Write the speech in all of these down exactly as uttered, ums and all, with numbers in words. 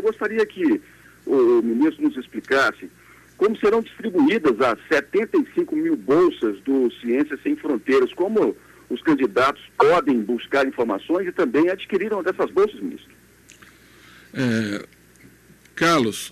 gostaria que o, o ministro nos explicasse como serão distribuídas as setenta e cinco mil bolsas do Ciências Sem Fronteiras, como os candidatos podem buscar informações e também adquiriram dessas bolsas, ministro. É, Carlos,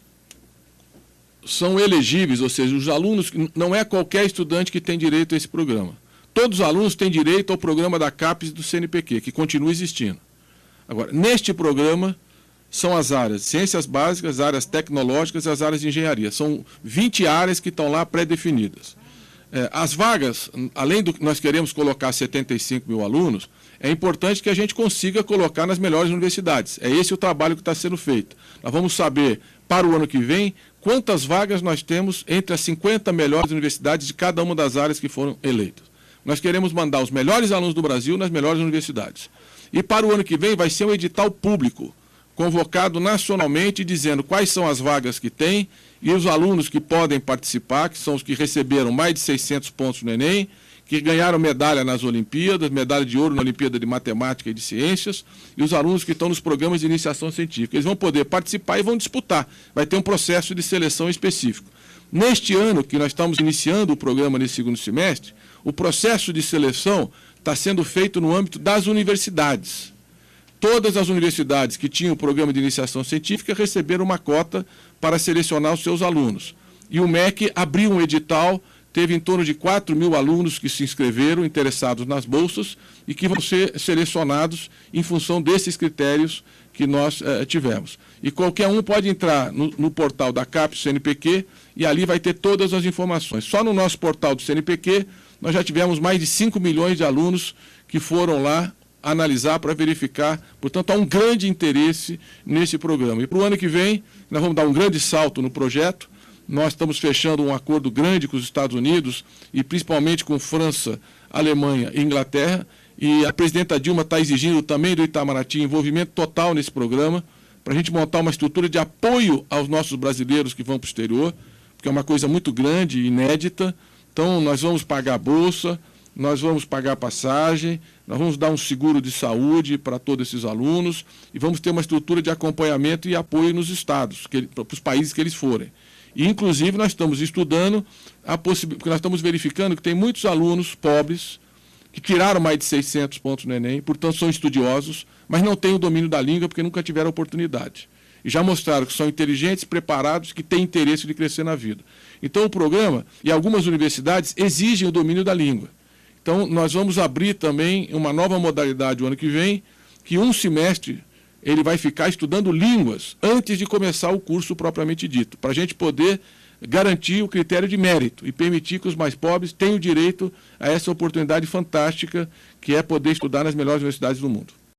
são elegíveis, ou seja, os alunos, não é qualquer estudante que tem direito a esse programa. Todos os alunos têm direito ao programa da CAPES e do C N P Q, que continua existindo. Agora, neste programa, são as áreas de ciências básicas, as áreas tecnológicas e as áreas de engenharia. São vinte áreas que estão lá pré-definidas. É, as vagas, além do que nós queremos colocar setenta e cinco mil alunos, é importante que a gente consiga colocar nas melhores universidades. É esse o trabalho que está sendo feito. Nós vamos saber, para o ano que vem, quantas vagas nós temos entre as cinquenta melhores universidades de cada uma das áreas que foram eleitas. Nós queremos mandar os melhores alunos do Brasil nas melhores universidades. E para o ano que vem vai ser um edital público, convocado nacionalmente, dizendo quais são as vagas que tem e os alunos que podem participar, que são os que receberam mais de seiscentos pontos no Enem, que ganharam medalha nas Olimpíadas, medalha de ouro na Olimpíada de Matemática e de Ciências, e os alunos que estão nos programas de iniciação científica. Eles vão poder participar e vão disputar. Vai ter um processo de seleção específico. Neste ano, que nós estamos iniciando o programa nesse segundo semestre, o processo de seleção está sendo feito no âmbito das universidades. Todas as universidades que tinham o programa de iniciação científica receberam uma cota para selecionar os seus alunos. E o M E C abriu um edital, teve em torno de quatro mil alunos que se inscreveram, interessados nas bolsas, e que vão ser selecionados em função desses critérios que nós eh, tivemos. E qualquer um pode entrar no, no portal da CAPES C N P Q e ali vai ter todas as informações. Só no nosso portal do C N P Q nós já tivemos mais de cinco milhões de alunos que foram lá analisar para verificar. Portanto, há um grande interesse nesse programa. E para o ano que vem, nós vamos dar um grande salto no projeto. Nós estamos fechando um acordo grande com os Estados Unidos e principalmente com França, Alemanha e Inglaterra. E a presidenta Dilma está exigindo também do Itamaraty envolvimento total nesse programa, para a gente montar uma estrutura de apoio aos nossos brasileiros que vão para o exterior, porque é uma coisa muito grande e inédita. Então, nós vamos pagar a bolsa, nós vamos pagar a passagem, nós vamos dar um seguro de saúde para todos esses alunos e vamos ter uma estrutura de acompanhamento e apoio nos estados, que, para os países que eles forem. E, inclusive, nós estamos estudando, a possibilidade, porque nós estamos verificando que tem muitos alunos pobres que tiraram mais de seiscentos pontos no Enem, portanto são estudiosos, mas não têm o domínio da língua porque nunca tiveram oportunidade. E já mostraram que são inteligentes, preparados, que têm interesse de crescer na vida. Então o programa, e algumas universidades, exigem o domínio da língua. Então nós vamos abrir também uma nova modalidade o ano que vem, que um semestre ele vai ficar estudando línguas antes de começar o curso propriamente dito, para a gente poder garantir o critério de mérito e permitir que os mais pobres tenham direito a essa oportunidade fantástica que é poder estudar nas melhores universidades do mundo.